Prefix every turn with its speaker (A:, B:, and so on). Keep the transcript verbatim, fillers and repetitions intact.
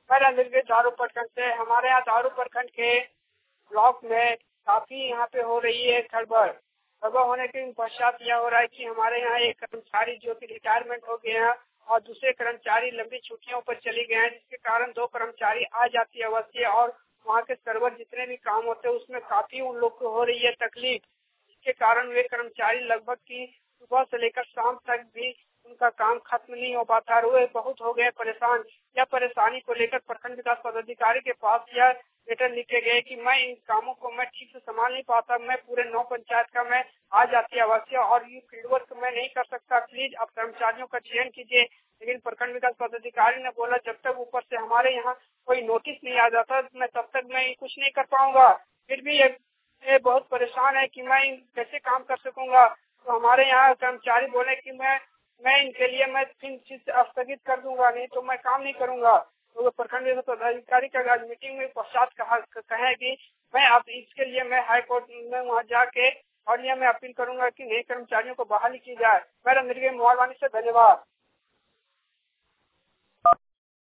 A: मेरा निर्गत दारू प्रखंड से हमारे यहाँ दारू प्रखंड के ब्लॉक में काफी यहाँ पे हो रही है गड़बड़ गड़बड़ होने के पश्चात यह हो रहा है कि हमारे यहाँ एक कर्मचारी जो कि रिटायरमेंट हो गए हैं और दूसरे कर्मचारी लंबी छुट्टियों पर चली गए हैं, जिसके कारण दो कर्मचारी आ जाती है अवश्य और वहाँ के सर्वर जितने भी काम होते हैं उसमें काफी उन लोग को हो रही है तकलीफ, जिसके कारण वे कर्मचारी लगभग की सुबह से लेकर शाम तक भी उनका काम खत्म नहीं हो पाता। वे बहुत हो गए परेशान। यह परेशानी को लेकर प्रखंड विकास पदाधिकारी के पास यह लेटर लिखे गए कि मैं इन कामों को मैं ठीक से संभाल नहीं पाता, मैं पूरे नौ पंचायत का मैं आ जाती है अवश्य और ये फील्ड वर्क मैं नहीं कर सकता, प्लीज आप कर्मचारियों का चयन कीजिए। लेकिन प्रखंड विकास पदाधिकारी ने बोला जब तक ऊपर से हमारे यहाँ कोई नोटिस नहीं आ जाता मैं तब तक मैं कुछ नहीं कर पाऊंगा। फिर भी ये, ये बहुत परेशान है कि मैं कैसे काम कर सकूंगा। तो हमारे यहाँ कर्मचारी बोले कि मैं मैं इनके लिए मैं तीन चीज स्थगित कर दूंगा, नहीं तो मैं काम नहीं करूंगा। तो प्रखंड विकास पदाधिकारी का आज मीटिंग में पश्चात कहा कहे कि मैं अब इसके लिए मैं हाई कोर्ट में वहाँ जाके और ये मैं अपील करूंगा कि नए कर्मचारियों को बहाली की जाए। मेरा मृगे मोहरवानी से धन्यवाद।